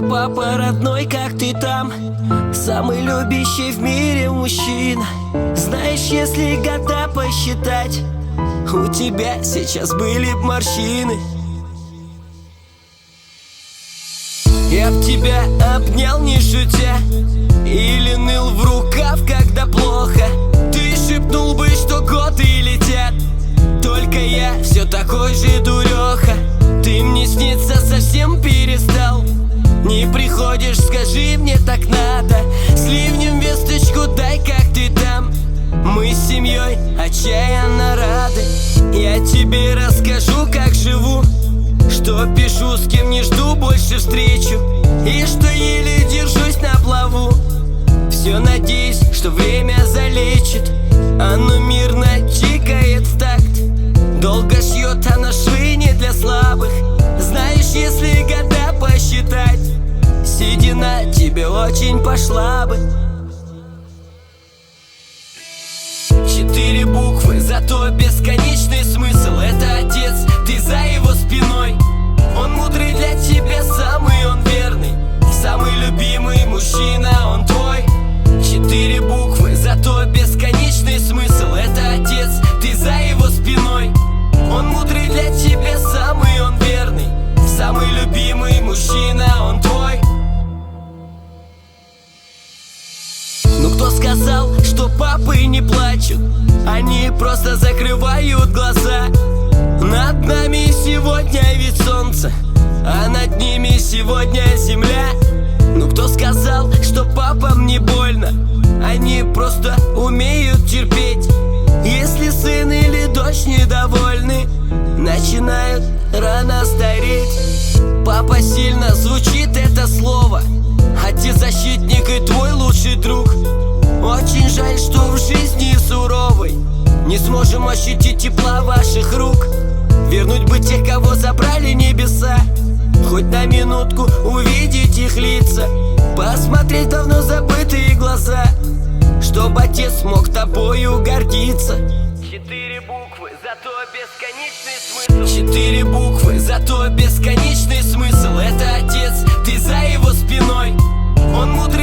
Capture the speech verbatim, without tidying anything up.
Папа родной, как ты там? Самый любящий в мире мужчина. Знаешь, если года посчитать, у тебя сейчас были б морщины. Я б тебя обнял, не шутя, или ныл в рукав, когда плохо. Ты шепнул бы, что годы летят, только я все такой же дуреха. Ты мне снится совсем перестал. Не приходишь, скажи, мне так надо. С ливнем весточку дай, как ты там. Мы с семьей отчаянно рады. Я тебе расскажу, как живу, что пишу, с кем не жду больше встречу, и что еле держусь на плаву. Все надеюсь, что время залечит. Оно мирно чикает в такт, долго шьет оно швы не для слабых. Знаешь, если года посчитать, седина тебе очень пошла бы. Четыре буквы, зато бесконечный смысл. Это отец, ты за его спиной. Он мудрый для тебя, самый он верный, самый любимый мужчина, он твой. Четыре буквы, зато бесконечный смысл. Это отец, ты за его спиной. Он мудрый для тебя, самый он верный, самый любимый мужчина, он твой. Ну кто сказал, что папы не плачут? Они просто закрывают глаза. Над нами сегодня ведь солнце, а над ними сегодня земля. Ну кто сказал, что папам не больно? Они просто умеют терпеть. Если сын или дочь недовольны, начинают рано стареть. Папа сильно звучит это слово, отец-защитник и твой лучший друг. Очень жаль, что в жизни суровой не сможем ощутить тепла ваших рук. Вернуть бы тех, кого забрали небеса, хоть на минутку увидеть их лица, посмотреть давно забытые глаза, чтоб отец мог тобою гордиться. Четыре буквы, зато бесконечный смысл. Четыре буквы, зато бесконечный смысл. Это отец, ты за его спиной. Он мудрый